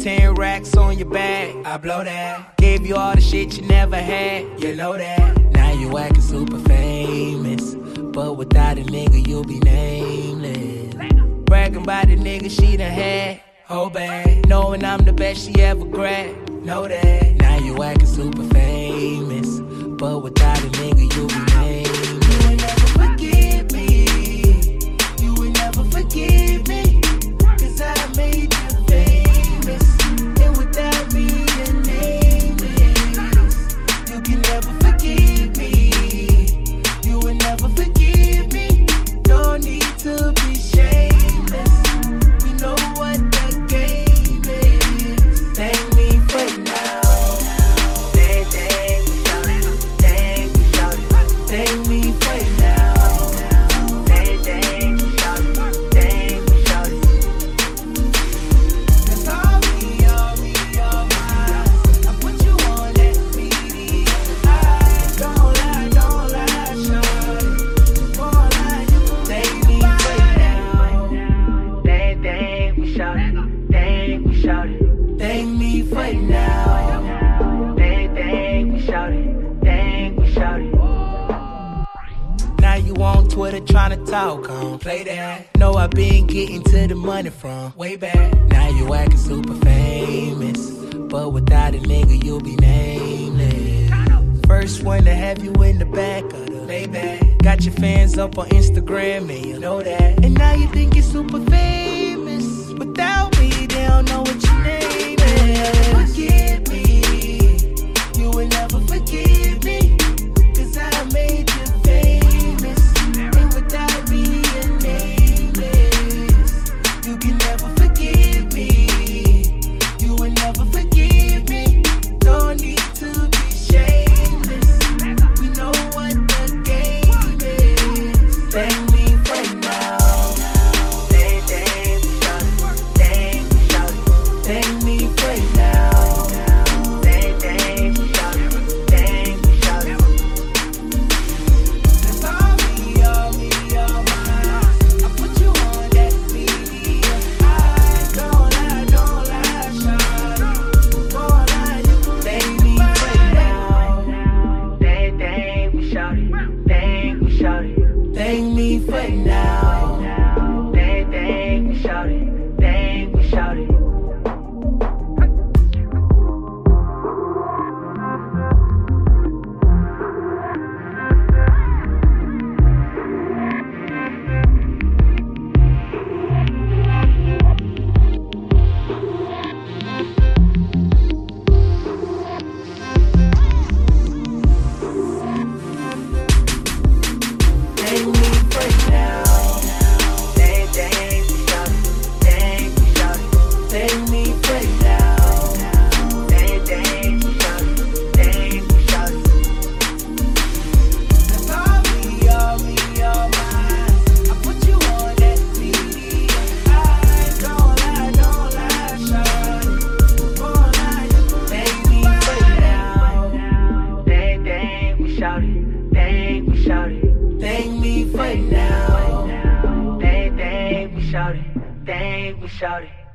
10 racks on your back, I blow that. Gave you all the shit you never had, you know that. Now you acting super famous, but without a nigga you'll be nameless. Bragging about the nigga she done had, whole bag. Knowing I'm the best she ever grabbed, know that. Now you acting super famous, but without a nigga you'll be nameless. You will never forgive me, you will never forgive me, cause I made you famous, and without me you're nameless. You can never forgive me, you will never forgive me. Don't need to be shameless, we know what the game is. Thank me for now. Thank me for now. Cause all me, I put you on that media. Don't lie, shawty. Won't lie, you can thank me for now. Thank me, shawty. Thank me, shawty. Thank me for now. Thank me, shawty. Thank me, shawty. Now you on Twitter tryna talk on, play that. Know I been getting to the money from way back. Now you acting super famous, but without a nigga you'll be nameless. First one to have you in the back of the Maybach. Got your fans up on Instagram and you know that. And now you think you're super famous, without me they don't know what your name is. Forgive me, you will never forgive me, cause I made you famous, and without me you're nameless. You can never forgive me, you will never forgive me. Don't need to be shameless, we know what the game is. Thank me for now. Thank me for now. Thank me for now. Thank me, shawty. Thank me, shawty. Thank me for now. Thank me, shawty. Thank me, shawty.